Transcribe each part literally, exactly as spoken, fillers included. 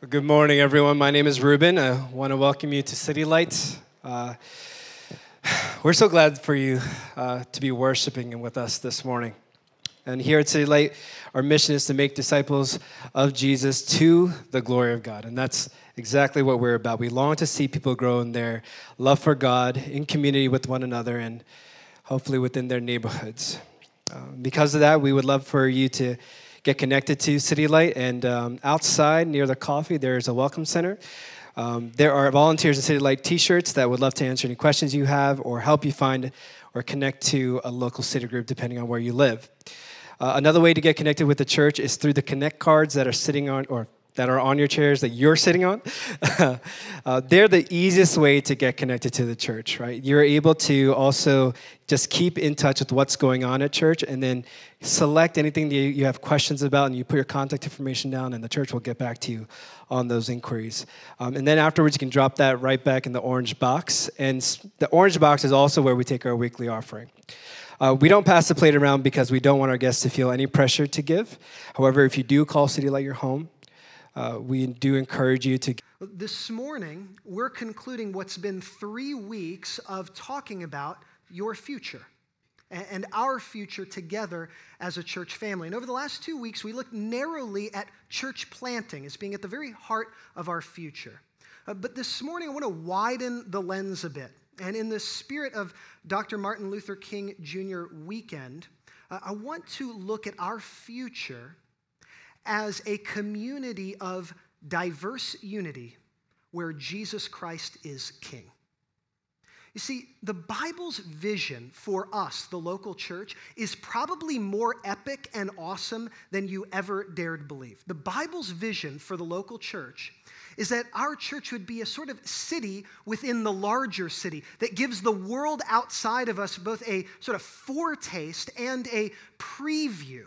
Good morning, everyone. My name is Ruben. I want to welcome you to City Lights. Uh, we're so glad for you uh, to be worshiping with us this morning. And here at City Light, our mission is to make disciples of Jesus to the glory of God. And that's exactly what we're about. We long to see people grow in their love for God, in community with one another, and hopefully within their neighborhoods. Um, because of that, we would love for you to get connected to City Light, and um, outside near the coffee, there's a welcome center. Um, there are volunteers at City Light t-shirts that would love to answer any questions you have or help you find or connect to a local city group depending on where you live. Uh, another way to get connected with the church is through the Connect cards that are sitting on, or that are on your chairs that you're sitting on. uh, they're the easiest way to get connected to the church, right? You're able to also just keep in touch with what's going on at church and then select anything that you have questions about, and you put your contact information down, and the church will get back to you on those inquiries. Um, and then afterwards, you can drop that right back in the orange box. And the orange box is also where we take our weekly offering. Uh, we don't pass the plate around because we don't want our guests to feel any pressure to give. However, if you do call City Light your home, Uh, we do encourage you to. This morning, we're concluding what's been three weeks of talking about your future and our future together as a church family. And over the last two weeks, we looked narrowly at church planting as being at the very heart of our future. Uh, but this morning, I want to widen the lens a bit. And in the spirit of Doctor Martin Luther King Junior weekend, uh, I want to look at our future as a community of diverse unity where Jesus Christ is King. You see, the Bible's vision for us, the local church, is probably more epic and awesome than you ever dared believe. The Bible's vision for the local church is that our church would be a sort of city within the larger city that gives the world outside of us both a sort of foretaste and a preview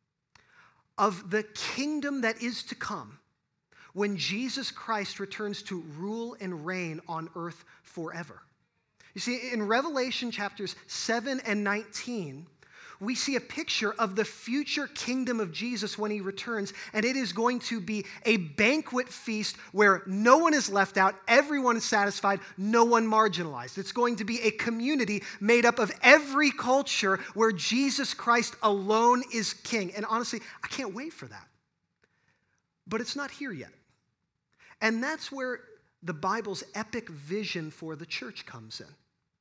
of the kingdom that is to come when Jesus Christ returns to rule and reign on earth forever. You see, in Revelation chapters seven and nineteen, we see a picture of the future kingdom of Jesus when he returns, and it is going to be a banquet feast where no one is left out, everyone is satisfied, no one marginalized. It's going to be a community made up of every culture where Jesus Christ alone is king. And honestly, I can't wait for that. But it's not here yet. And that's where the Bible's epic vision for the church comes in.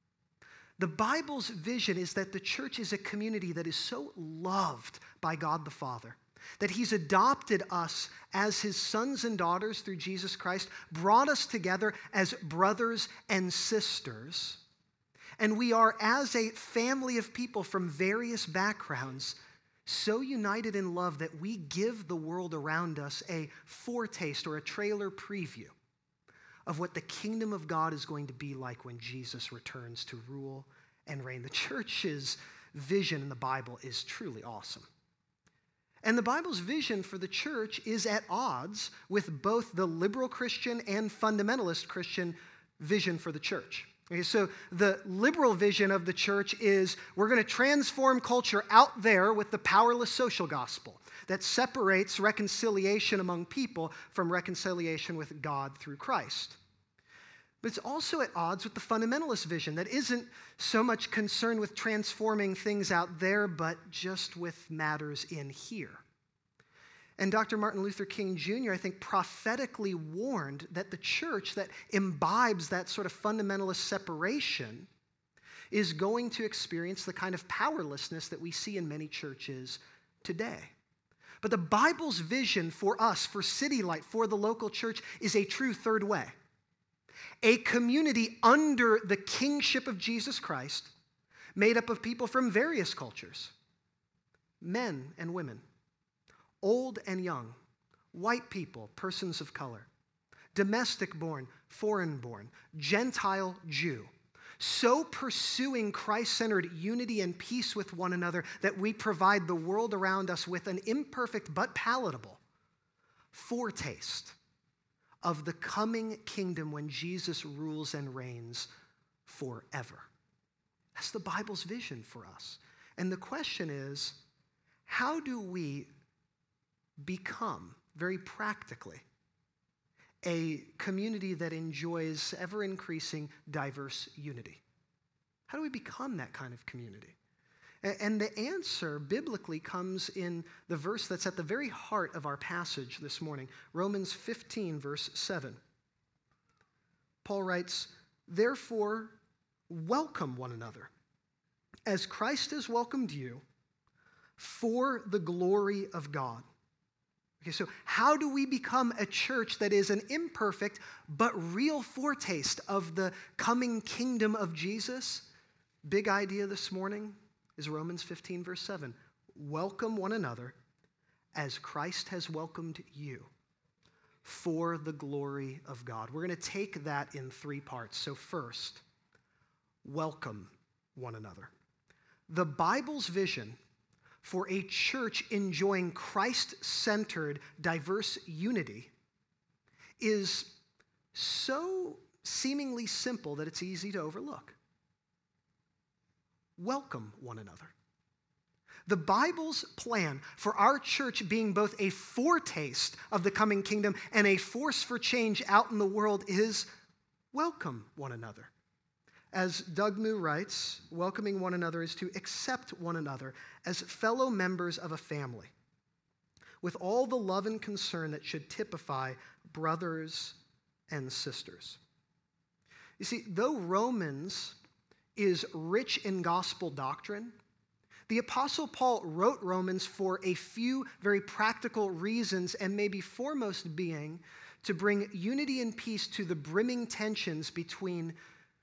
The Bible's vision is that the church is a community that is so loved by God the Father, that he's adopted us as his sons and daughters through Jesus Christ, brought us together as brothers and sisters, and we are, as a family of people from various backgrounds, so united in love that we give the world around us a foretaste or a trailer preview of what the kingdom of God is going to be like when Jesus returns to rule and reign. The church's vision in the Bible is truly awesome. And the Bible's vision for the church is at odds with both the liberal Christian and fundamentalist Christian vision for the church. Okay, so the liberal vision of the church is we're going to transform culture out there with the powerless social gospel that separates reconciliation among people from reconciliation with God through Christ. But it's also at odds with the fundamentalist vision that isn't so much concerned with transforming things out there, but just with matters in here. And Doctor Martin Luther King Junior, I think, prophetically warned that the church that imbibes that sort of fundamentalist separation is going to experience the kind of powerlessness that we see in many churches today. But the Bible's vision for us, for City Light, for the local church, is a true third way. A community under the kingship of Jesus Christ, made up of people from various cultures, men and women, old and young, white people, persons of color, domestic-born, foreign-born, Gentile, Jew, so pursuing Christ-centered unity and peace with one another that we provide the world around us with an imperfect but palatable foretaste of the coming kingdom when Jesus rules and reigns forever. That's the Bible's vision for us. And the question is, how do we become, very practically, a community that enjoys ever-increasing diverse unity? How do we become that kind of community? And the answer biblically comes in the verse that's at the very heart of our passage this morning, Romans fifteen, verse seven. Paul writes, "Therefore, welcome one another, as Christ has welcomed you, for the glory of God." Okay, so how do we become a church that is an imperfect but real foretaste of the coming kingdom of Jesus? Big idea this morning is Romans fifteen, verse seven. Welcome one another as Christ has welcomed you for the glory of God. We're going to take that in three parts. So first, welcome one another. The Bible's vision for a church enjoying Christ-centered, diverse unity is so seemingly simple that it's easy to overlook. Welcome one another. The Bible's plan for our church being both a foretaste of the coming kingdom and a force for change out in the world is welcome one another. As Doug Moo writes, welcoming one another is to accept one another as fellow members of a family with all the love and concern that should typify brothers and sisters. You see, though Romans is rich in gospel doctrine, the Apostle Paul wrote Romans for a few very practical reasons, and maybe foremost being to bring unity and peace to the brimming tensions between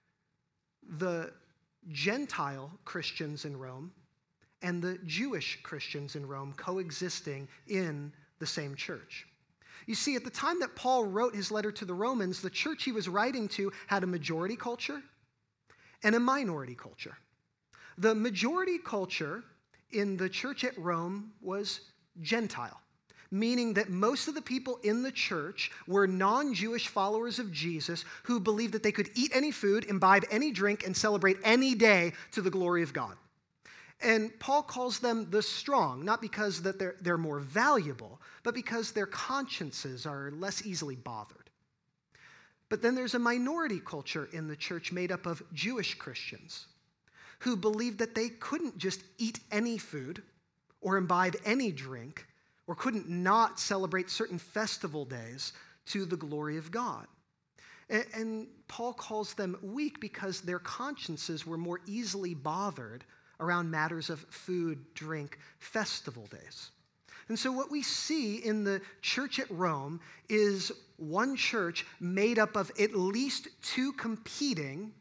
the Gentile Christians in Rome and the Jewish Christians in Rome coexisting in the same church. You see, at the time that Paul wrote his letter to the Romans, the church he was writing to had a majority culture and a minority culture. The majority culture in the church at Rome was Gentile, meaning that most of the people in the church were non-Jewish followers of Jesus who believed that they could eat any food, imbibe any drink, and celebrate any day to the glory of God. And Paul calls them the strong, not because that they're, they're more valuable, but because their consciences are less easily bothered. But then there's a minority culture in the church made up of Jewish Christians who believed that they couldn't just eat any food or imbibe any drink or couldn't not celebrate certain festival days to the glory of God. And, and Paul calls them weak because their consciences were more easily bothered around matters of food, drink, festival days. And so what we see in the church at Rome is one church made up of at least two competing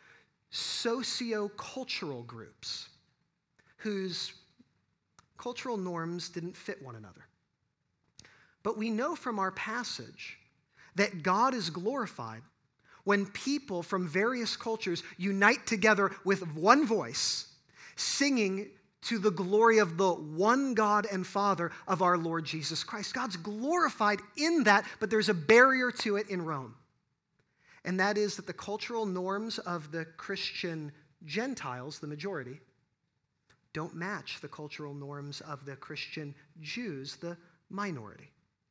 socio-cultural groups whose cultural norms didn't fit one another. But we know from our passage that God is glorified when people from various cultures unite together with one voice, singing to the glory of the one God and Father of our Lord Jesus Christ. God's glorified in that, but there's a barrier to it in Rome. And that is that the cultural norms of the Christian Gentiles, the majority, don't match the cultural norms of the Christian Jews, the minority.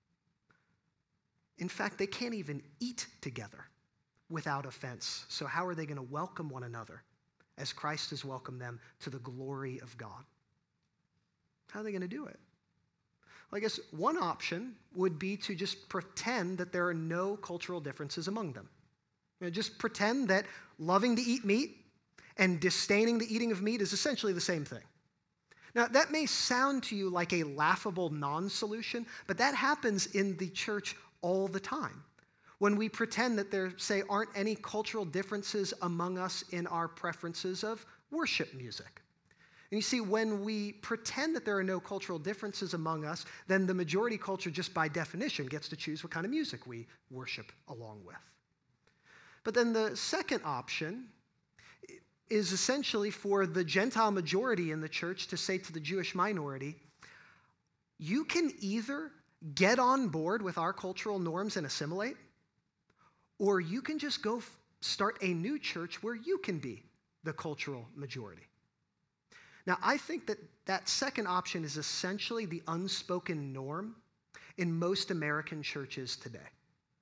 In fact, they can't even eat together without offense. So how are they going to welcome one another as Christ has welcomed them to the glory of God? How are they going to do it? Well, I guess one option would be to just pretend that there are no cultural differences among them. You know, just pretend that loving to eat meat and disdaining the eating of meat is essentially the same thing. Now, that may sound to you like a laughable non-solution, but that happens in the church all the time. When we pretend that there, say, aren't any cultural differences among us in our preferences of worship music. And you see, when we pretend that there are no cultural differences among us, then the majority culture, just by definition, gets to choose what kind of music we worship along with. But then the second option is essentially for the Gentile majority in the church to say to the Jewish minority, you can either get on board with our cultural norms and assimilate, or you can just go f- start a new church where you can be the cultural majority. Now, I think that that second option is essentially the unspoken norm in most American churches today.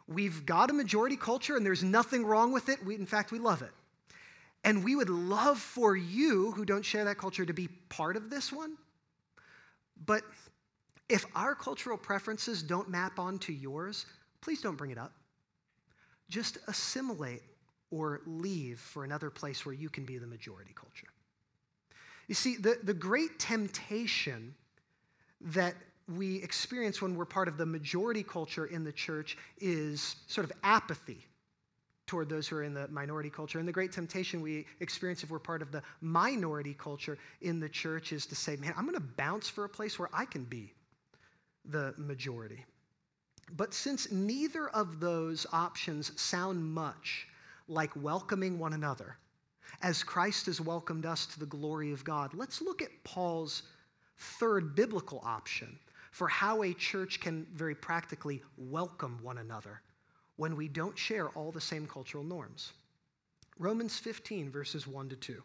We've got a majority culture, and there's nothing wrong with it. We, in fact, we love it. And we would love for you who don't share that culture to be part of this one. But if our cultural preferences don't map onto yours, please don't bring it up. Just assimilate or leave for another place where you can be the majority culture. You see, the, the great temptation that we experience when we're part of the majority culture in the church is sort of apathy toward those who are in the minority culture. And the great temptation we experience if we're part of the minority culture in the church is to say, man, I'm going to bounce for a place where I can be the majority. But since neither of those options sound much like welcoming one another, as Christ has welcomed us to the glory of God, let's look at Paul's third biblical option for how a church can very practically welcome one another when we don't share all the same cultural norms. Romans fifteen, verses one to two.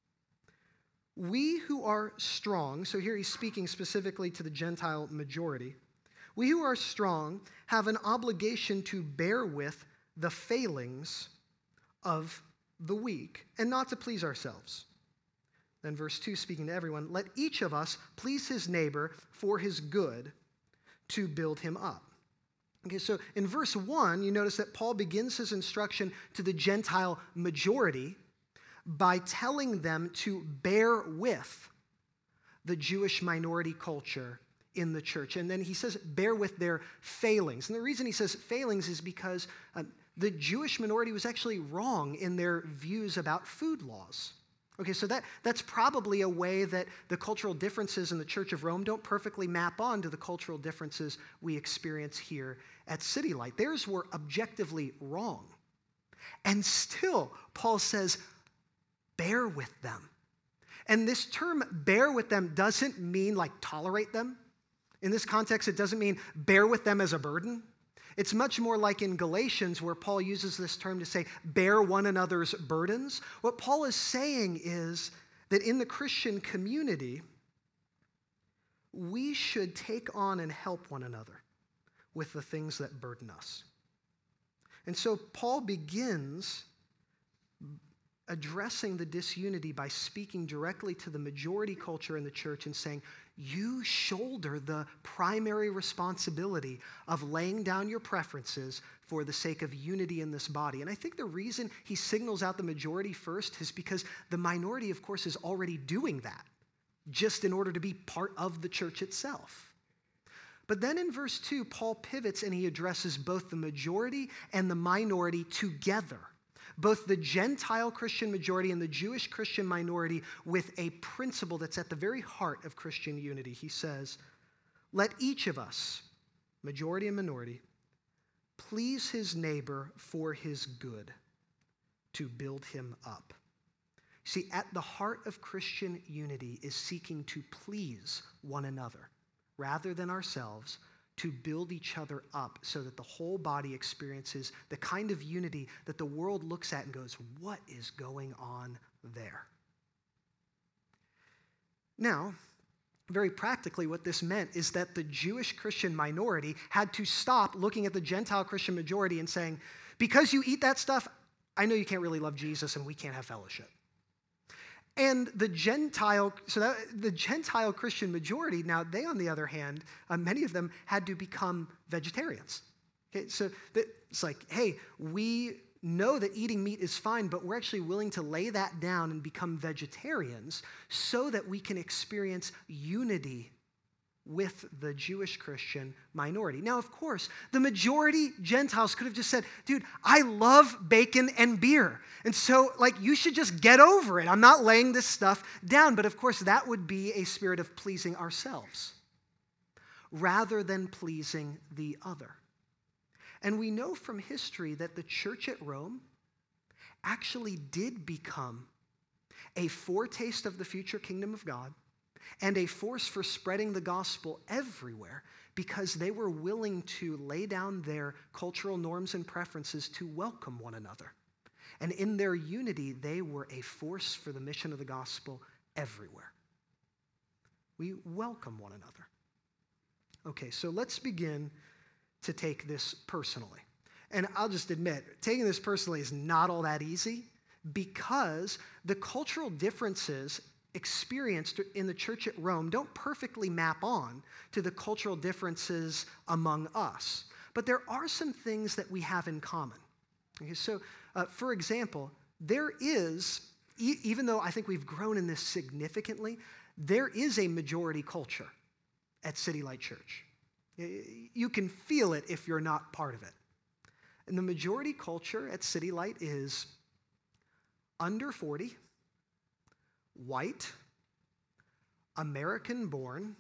We who are strong, so here he's speaking specifically to the Gentile majority, we who are strong have an obligation to bear with the failings of the weak and not to please ourselves. Then verse two, speaking to everyone, let each of us please his neighbor for his good to build him up. Okay, so in verse one, you notice that Paul begins his instruction to the Gentile majority by telling them to bear with the Jewish minority culture in the church. And then he says, bear with their failings. And the reason he says failings is because um, the Jewish minority was actually wrong in their views about food laws. Okay, so that, that's probably a way that the cultural differences in the Church of Rome don't perfectly map on to the cultural differences we experience here at City Light. Theirs were objectively wrong. And still, Paul says, bear with them. And this term, bear with them, doesn't mean like tolerate them. In this context, it doesn't mean bear with them as a burden. It's much more like in Galatians where Paul uses this term to say, bear one another's burdens. What Paul is saying is that in the Christian community, we should take on and help one another with the things that burden us. And so Paul begins addressing the disunity by speaking directly to the majority culture in the church and saying, you shoulder the primary responsibility of laying down your preferences for the sake of unity in this body. And I think the reason he signals out the majority first is because the minority, of course, is already doing that, just in order to be part of the church itself. But then in verse two, Paul pivots and he addresses both the majority and the minority together. Both the Gentile Christian majority and the Jewish Christian minority with a principle that's at the very heart of Christian unity. He says, let each of us, majority and minority, please his neighbor for his good, to build him up. See, at the heart of Christian unity is seeking to please one another rather than ourselves, to build each other up so that the whole body experiences the kind of unity that the world looks at and goes, what is going on there? Now, very practically, what this meant is that the Jewish Christian minority had to stop looking at the Gentile Christian majority and saying, because you eat that stuff, I know you can't really love Jesus and we can't have fellowship. And the Gentile, so that, the Gentile Christian majority, now they, on the other hand, uh, many of them had to become vegetarians. Okay, so that, it's like, hey, we know that eating meat is fine, but we're actually willing to lay that down and become vegetarians so that we can experience unity with the Jewish Christian minority. Now, of course, the majority Gentiles could have just said, dude, I love bacon and beer. And so, like, you should just get over it. I'm not laying this stuff down. But of course, that would be a spirit of pleasing ourselves rather than pleasing the other. And we know from history that the church at Rome actually did become a foretaste of the future kingdom of God and a force for spreading the gospel everywhere because they were willing to lay down their cultural norms and preferences to welcome one another. And in their unity, they were a force for the mission of the gospel everywhere. We welcome one another. Okay, so let's begin to take this personally. And I'll just admit, taking this personally is not all that easy because the cultural differences experienced in the church at Rome don't perfectly map on to the cultural differences among us. But there are some things that we have in common. Okay, so, uh, for example, there is, e- even though I think we've grown in this significantly, there is a majority culture at City Light Church. You can feel it if you're not part of it. And the majority culture at City Light is under forty, white, American-born,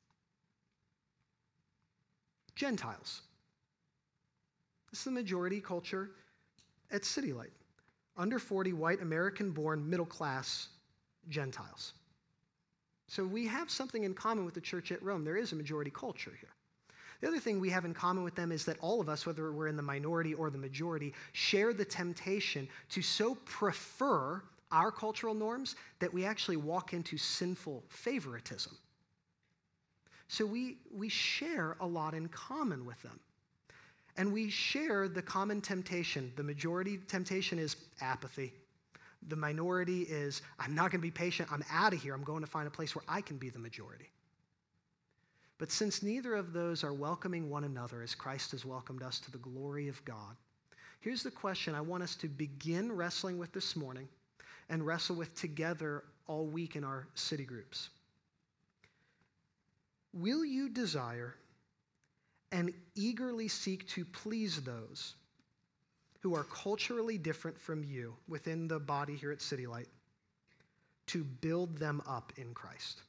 Gentiles. This is the majority culture at City Light. Under forty, white, American-born, middle-class Gentiles. So we have something in common with the church at Rome. There is a majority culture here. The other thing we have in common with them is that all of us, whether we're in the minority or the majority, share the temptation to so prefer our cultural norms that we actually walk into sinful favoritism. So we, we share a lot in common with them. And we share the common temptation. The majority temptation is apathy. The minority is, I'm not going to be patient. I'm out of here. I'm going to find a place where I can be the majority. But since neither of those are welcoming one another as Christ has welcomed us to the glory of God, here's the question I want us to begin wrestling with this morning and wrestle with together all week in our city groups. Will you desire and eagerly seek to please those who are culturally different from you within the body here at City Light, to build them up in Christ?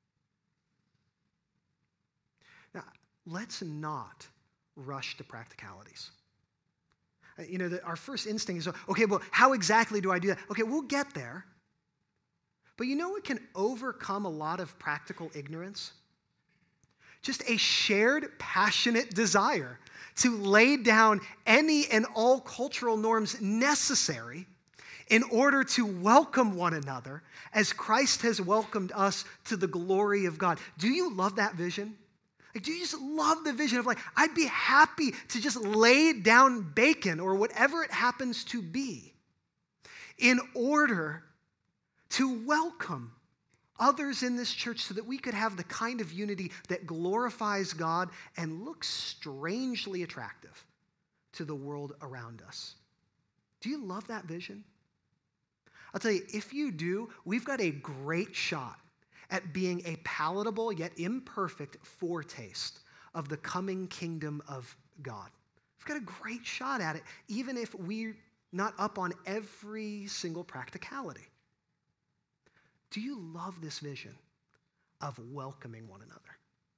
Now, let's not rush to practicalities. You know, the, our first instinct is, okay, well, how exactly do I do that? Okay, we'll get there. But you know what can overcome a lot of practical ignorance? Just a shared, passionate desire to lay down any and all cultural norms necessary in order to welcome one another as Christ has welcomed us to the glory of God. Do you love that vision? Like, do you just love the vision of, like, I'd be happy to just lay down bacon or whatever it happens to be in order to welcome others in this church so that we could have the kind of unity that glorifies God and looks strangely attractive to the world around us. Do you love that vision? I'll tell you, if you do, we've got a great shot at being a palatable yet imperfect foretaste of the coming kingdom of God. We've got a great shot at it, even if we're not up on every single practicality. Do you love this vision of welcoming one another?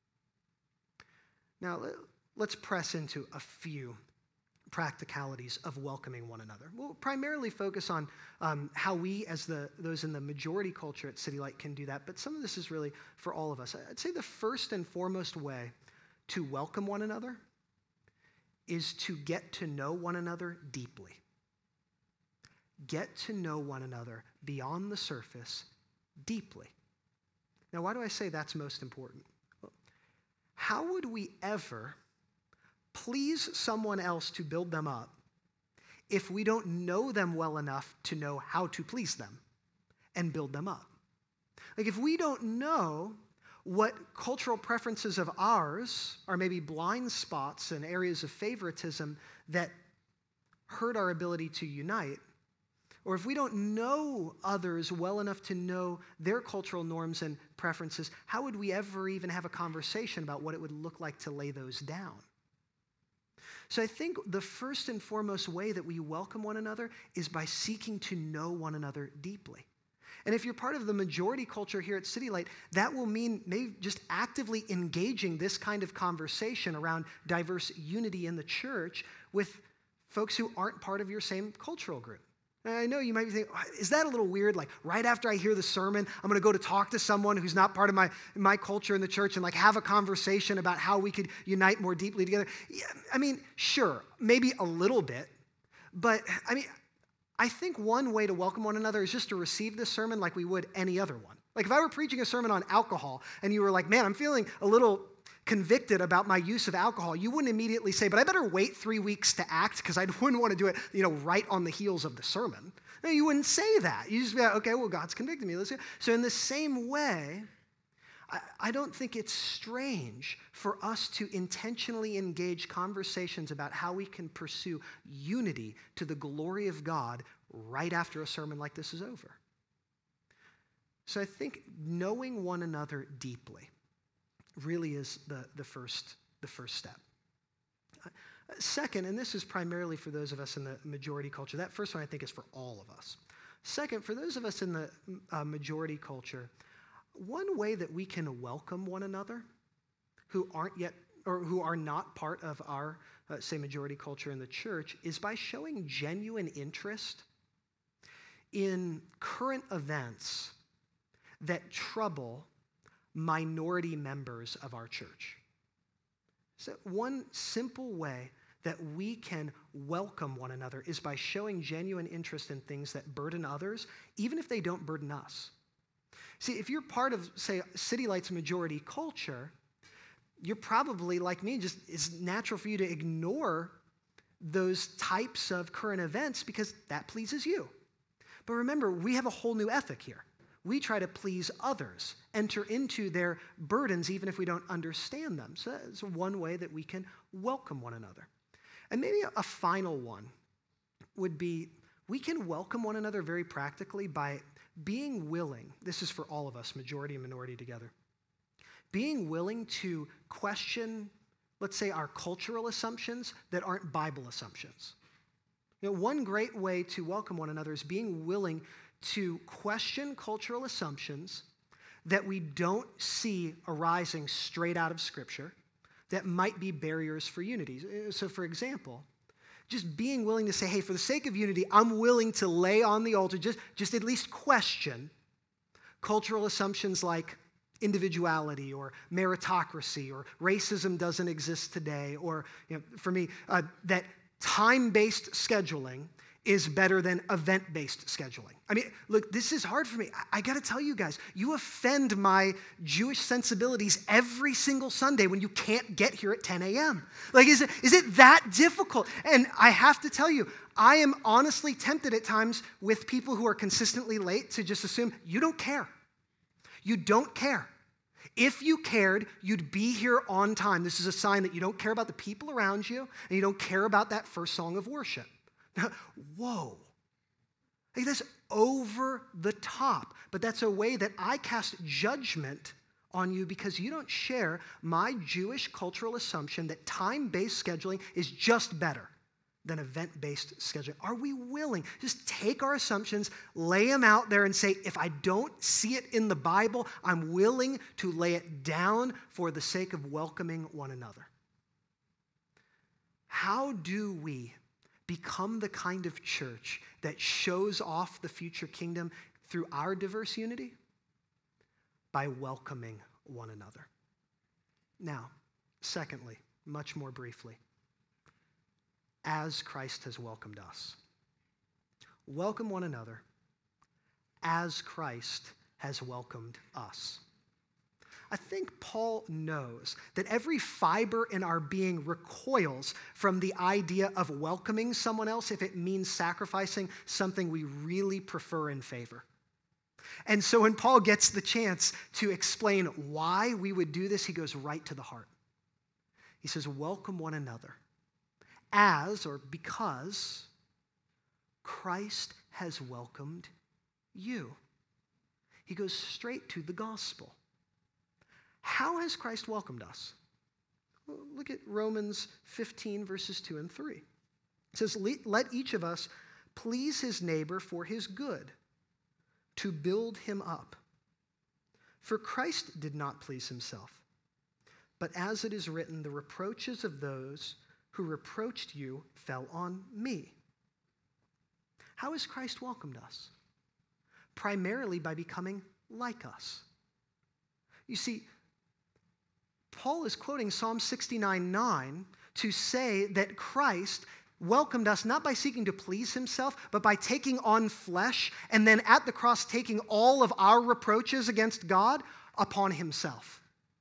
Now, let's press into a few practicalities of welcoming one another. We'll primarily focus on um, how we, as the those in the majority culture at City Light, can do that, but some of this is really for all of us. I'd say the first and foremost way to welcome one another is to get to know one another deeply. Get to know one another beyond the surface deeply. Now, why do I say that's most important? Well, how would we ever please someone else to build them up if we don't know them well enough to know how to please them and build them up? Like, if we don't know what cultural preferences of ours are maybe blind spots and areas of favoritism that hurt our ability to unite, or if we don't know others well enough to know their cultural norms and preferences, how would we ever even have a conversation about what it would look like to lay those down? So I think the first and foremost way that we welcome one another is by seeking to know one another deeply. And if you're part of the majority culture here at City Light, that will mean maybe just actively engaging this kind of conversation around diverse unity in the church with folks who aren't part of your same cultural group. And I know you might be thinking, is that a little weird? Like, right after I hear the sermon, I'm going to go to talk to someone who's not part of my, my culture in the church and like have a conversation about how we could unite more deeply together. Yeah, I mean, sure, maybe a little bit. But I mean, I think one way to welcome one another is just to receive this sermon like we would any other one. Like if I were preaching a sermon on alcohol and you were like, man, I'm feeling a little convicted about my use of alcohol, you wouldn't immediately say, but I better wait three weeks to act because I wouldn't want to do it, you know, right on the heels of the sermon. No, you wouldn't say that. You just be like, okay, well, God's convicted me. Let's go. So in the same way, I, I don't think it's strange for us to intentionally engage conversations about how we can pursue unity to the glory of God right after a sermon like this is over. So I think knowing one another deeply really is the, the, first, the first step. Uh, second, and this is primarily for those of us in the majority culture, that first one I think is for all of us. Second, for those of us in the uh, majority culture, one way that we can welcome one another who aren't yet, or who are not part of our, uh, say, majority culture in the church is by showing genuine interest in current events that trouble minority members of our church. So one simple way that we can welcome one another is by showing genuine interest in things that burden others, even if they don't burden us. See, if you're part of, say, City Light's majority culture, you're probably, like me, just it's natural for you to ignore those types of current events because that pleases you. But remember, we have a whole new ethic here. We try to please others, enter into their burdens even if we don't understand them. So that's one way that we can welcome one another. And maybe a final one would be we can welcome one another very practically by being willing, this is for all of us, majority and minority together, being willing to question, let's say, our cultural assumptions that aren't Bible assumptions. You know, one great way to welcome one another is being willing to question cultural assumptions that we don't see arising straight out of Scripture that might be barriers for unity. So, for example, just being willing to say, hey, for the sake of unity, I'm willing to lay on the altar, just, just at least question cultural assumptions like individuality or meritocracy or racism doesn't exist today, or, you know, for me, uh, that time-based scheduling is better than event-based scheduling. I mean, look, this is hard for me. I, I got to tell you guys, you offend my Jewish sensibilities every single Sunday when you can't get here at ten a.m. Like, is it, is it that difficult? And I have to tell you, I am honestly tempted at times with people who are consistently late to just assume you don't care. You don't care. If you cared, you'd be here on time. This is a sign that you don't care about the people around you and you don't care about that first song of worship. Whoa. Like, that's over the top. But that's a way that I cast judgment on you because you don't share my Jewish cultural assumption that time-based scheduling is just better than event-based scheduling. Are we willing? Just take our assumptions, lay them out there and say, if I don't see it in the Bible, I'm willing to lay it down for the sake of welcoming one another. How do we become the kind of church that shows off the future kingdom through our diverse unity? By welcoming one another. Now, secondly, much more briefly, as Christ has welcomed us. Welcome one another as Christ has welcomed us. I think Paul knows that every fiber in our being recoils from the idea of welcoming someone else if it means sacrificing something we really prefer and favor. And so when Paul gets the chance to explain why we would do this, he goes right to the heart. He says, welcome one another as, or because, Christ has welcomed you. He goes straight to the gospel. How has Christ welcomed us? Well, look at Romans fifteen, verses two and three. It says, let each of us please his neighbor for his good, to build him up. For Christ did not please himself, but as it is written, the reproaches of those who reproached you fell on me. How has Christ welcomed us? Primarily by becoming like us. You see, Paul is quoting Psalm sixty-nine nine to say that Christ welcomed us not by seeking to please himself, but by taking on flesh and then at the cross taking all of our reproaches against God upon himself.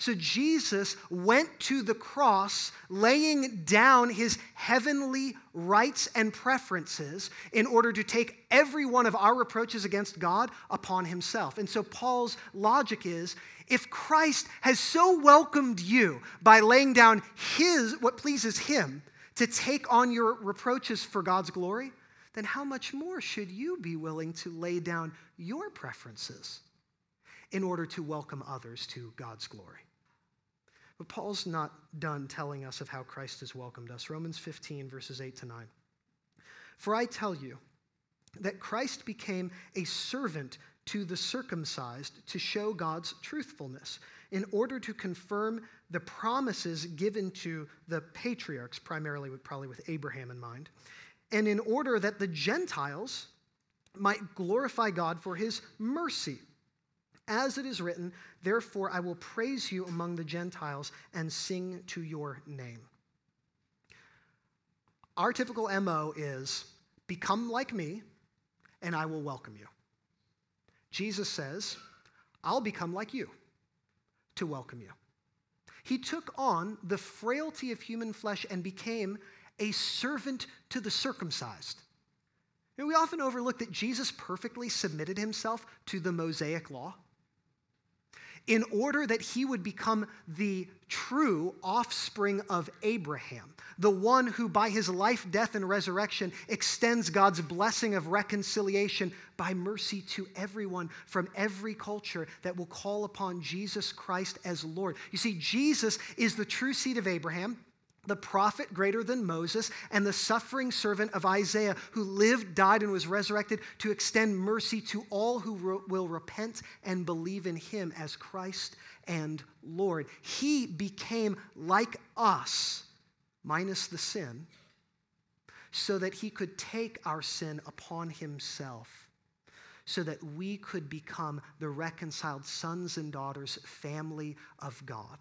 So Jesus went to the cross, laying down his heavenly rights and preferences in order to take every one of our reproaches against God upon himself. And so Paul's logic is, if Christ has so welcomed you by laying down his, what pleases him, to take on your reproaches for God's glory, then how much more should you be willing to lay down your preferences in order to welcome others to God's glory? But Paul's not done telling us of how Christ has welcomed us. Romans fifteen, verses eight to nine. For I tell you that Christ became a servant to the circumcised to show God's truthfulness, in order to confirm the promises given to the patriarchs, primarily with, probably with Abraham in mind, and in order that the Gentiles might glorify God for his mercy. As it is written, therefore I will praise you among the Gentiles and sing to your name. Our typical M O is, become like me, and I will welcome you. Jesus says, I'll become like you to welcome you. He took on the frailty of human flesh and became a servant to the circumcised. And we often overlook that Jesus perfectly submitted himself to the Mosaic law in order that he would become the true offspring of Abraham, the one who by his life, death, and resurrection extends God's blessing of reconciliation by mercy to everyone from every culture that will call upon Jesus Christ as Lord. You see, Jesus is the true seed of Abraham, the prophet greater than Moses, and the suffering servant of Isaiah, who lived, died, and was resurrected to extend mercy to all who re- will repent and believe in him as Christ and Lord. He became like us, minus the sin, so that he could take our sin upon himself, so that we could become the reconciled sons and daughters, family of God.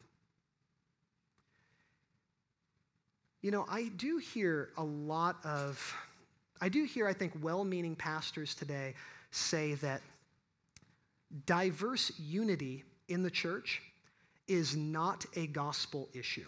You know, I do hear a lot of, I do hear, I think, well-meaning pastors today say that diverse unity in the church is not a gospel issue.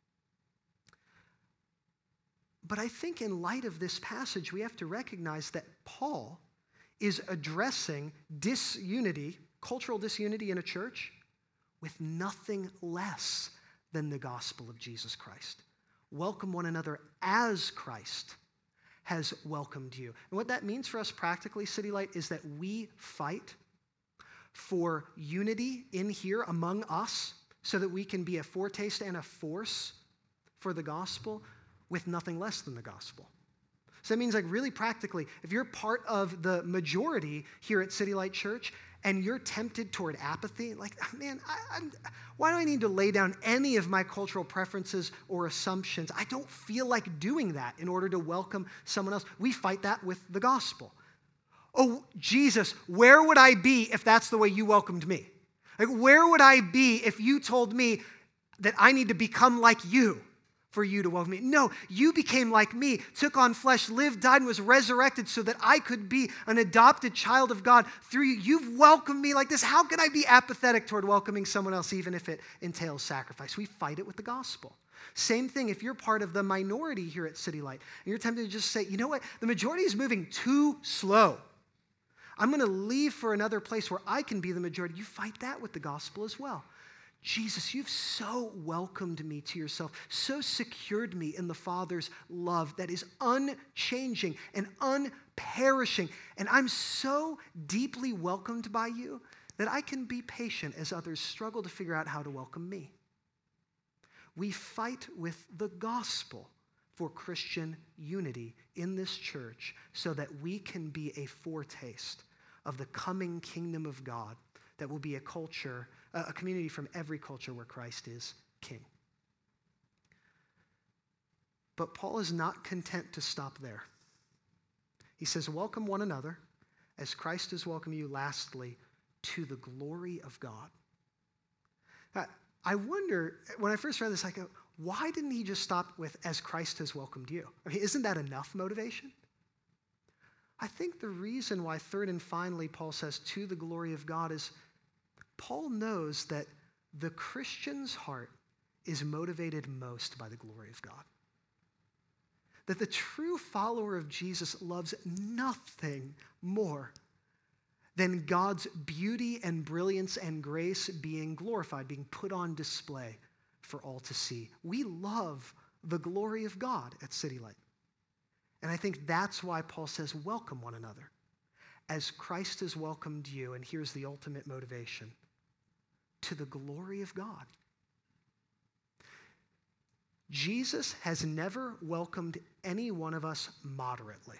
But I think in light of this passage, we have to recognize that Paul is addressing disunity, cultural disunity in a church, with nothing less than the gospel of Jesus Christ. Welcome one another as Christ has welcomed you. And what that means for us practically, City Light, is that we fight for unity in here among us so that we can be a foretaste and a force for the gospel with nothing less than the gospel. So that means, like, really practically, if you're part of the majority here at City Light Church and you're tempted toward apathy, like, man, I, I'm, why do I need to lay down any of my cultural preferences or assumptions? I don't feel like doing that in order to welcome someone else. We fight that with the gospel. Oh, Jesus, where would I be if that's the way you welcomed me? Like, where would I be if you told me that I need to become like you for you to welcome me? No, you became like me, took on flesh, lived, died, and was resurrected so that I could be an adopted child of God through you. You've welcomed me like this. How can I be apathetic toward welcoming someone else, even if it entails sacrifice? We fight it with the gospel. Same thing if you're part of the minority here at City Light, and you're tempted to just say, you know what, the majority is moving too slow. I'm going to leave for another place where I can be the majority. You fight that with the gospel as well. Jesus, you've so welcomed me to yourself, so secured me in the Father's love that is unchanging and unperishing. And I'm so deeply welcomed by you that I can be patient as others struggle to figure out how to welcome me. We fight with the gospel for Christian unity in this church so that we can be a foretaste of the coming kingdom of God that will be a culture, a community from every culture where Christ is king. But Paul is not content to stop there. He says, welcome one another as Christ has welcomed you, lastly, to the glory of God. Now, I wonder, when I first read this, I go, why didn't he just stop with, as Christ has welcomed you? I mean, isn't that enough motivation? I think the reason why, third and finally, Paul says, to the glory of God, is Paul knows that the Christian's heart is motivated most by the glory of God. That the true follower of Jesus loves nothing more than God's beauty and brilliance and grace being glorified, being put on display for all to see. We love the glory of God at City Light. And I think that's why Paul says, welcome one another, as Christ has welcomed you. And here's the ultimate motivation: to the glory of God. Jesus has never welcomed any one of us moderately.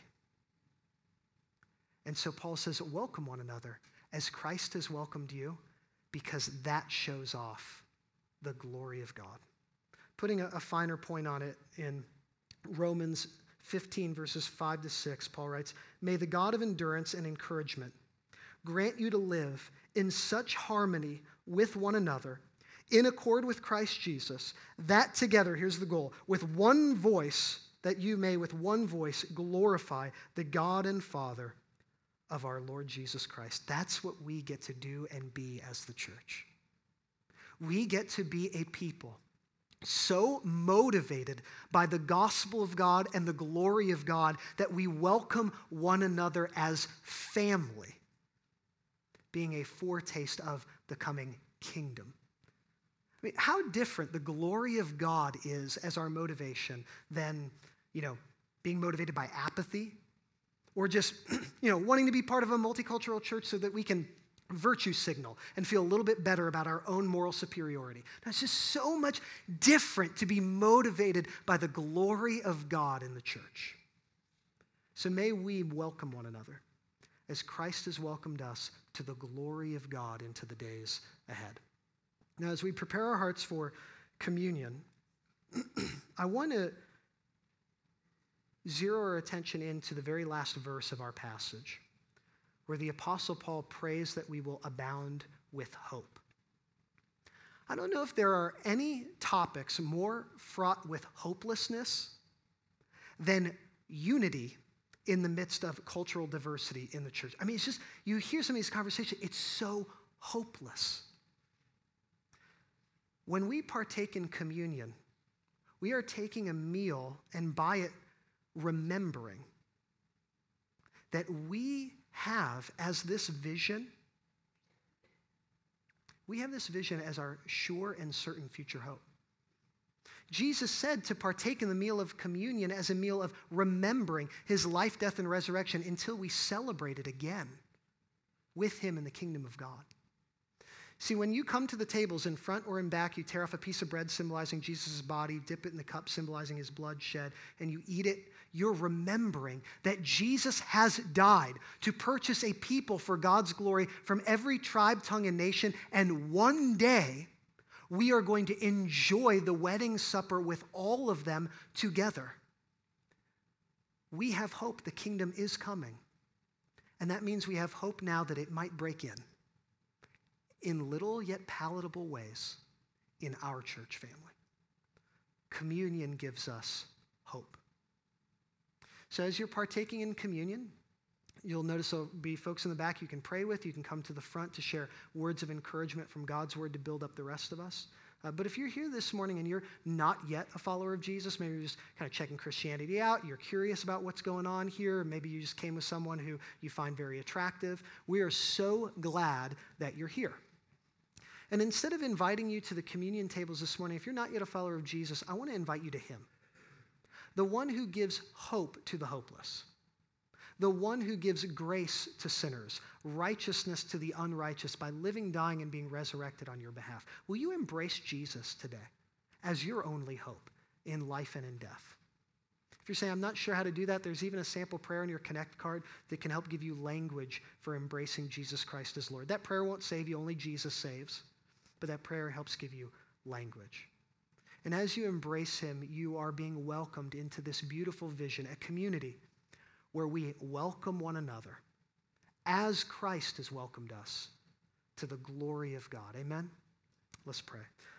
And so Paul says, welcome one another as Christ has welcomed you, because that shows off the glory of God. Putting a, a finer point on it, in Romans fifteen, verses five to six, Paul writes, may the God of endurance and encouragement grant you to live in such harmony with one another, in accord with Christ Jesus, that together, here's the goal, with one voice, that you may with one voice glorify the God and Father of our Lord Jesus Christ. That's what we get to do and be as the church. We get to be a people so motivated by the gospel of God and the glory of God that we welcome one another as family, being a foretaste of the coming kingdom. I mean, how different the glory of God is as our motivation than, you know, being motivated by apathy, or just, you know, wanting to be part of a multicultural church so that we can virtue signal and feel a little bit better about our own moral superiority. Now, it's just so much different to be motivated by the glory of God in the church. So may we welcome one another as Christ has welcomed us to the glory of God into the days ahead. Now, as we prepare our hearts for communion, I want to zero our attention into the very last verse of our passage, where the Apostle Paul prays that we will abound with hope. I don't know if there are any topics more fraught with hopelessness than unity in the midst of cultural diversity in the church. I mean, it's just, you hear some of these conversations, it's so hopeless. When we partake in communion, we are taking a meal, and by it, remembering that we have as this vision, we have this vision as our sure and certain future hope. Jesus said to partake in the meal of communion as a meal of remembering his life, death, and resurrection until we celebrate it again with him in the kingdom of God. See, when you come to the tables in front or in back, you tear off a piece of bread symbolizing Jesus' body, dip it in the cup symbolizing his blood shed, and you eat it, you're remembering that Jesus has died to purchase a people for God's glory from every tribe, tongue, and nation, and one day we are going to enjoy the wedding supper with all of them together. We have hope. The kingdom is coming. And that means we have hope now that it might break in, in little yet palatable ways, in our church family. Communion gives us hope. So as you're partaking in communion, you'll notice there'll be folks in the back you can pray with. You can come to the front to share words of encouragement from God's word to build up the rest of us. Uh, but if you're here this morning and you're not yet a follower of Jesus, maybe you're just kind of checking Christianity out, you're curious about what's going on here, maybe you just came with someone who you find very attractive, we are so glad that you're here. And instead of inviting you to the communion tables this morning, if you're not yet a follower of Jesus, I want to invite you to him, the one who gives hope to the hopeless, the one who gives grace to sinners, righteousness to the unrighteous by living, dying, and being resurrected on your behalf. Will you embrace Jesus today as your only hope in life and in death? If you're saying, I'm not sure how to do that, there's even a sample prayer in your Connect card that can help give you language for embracing Jesus Christ as Lord. That prayer won't save you, only Jesus saves, but that prayer helps give you language. And as you embrace him, you are being welcomed into this beautiful vision, a community where we welcome one another as Christ has welcomed us to the glory of God. Amen? Let's pray.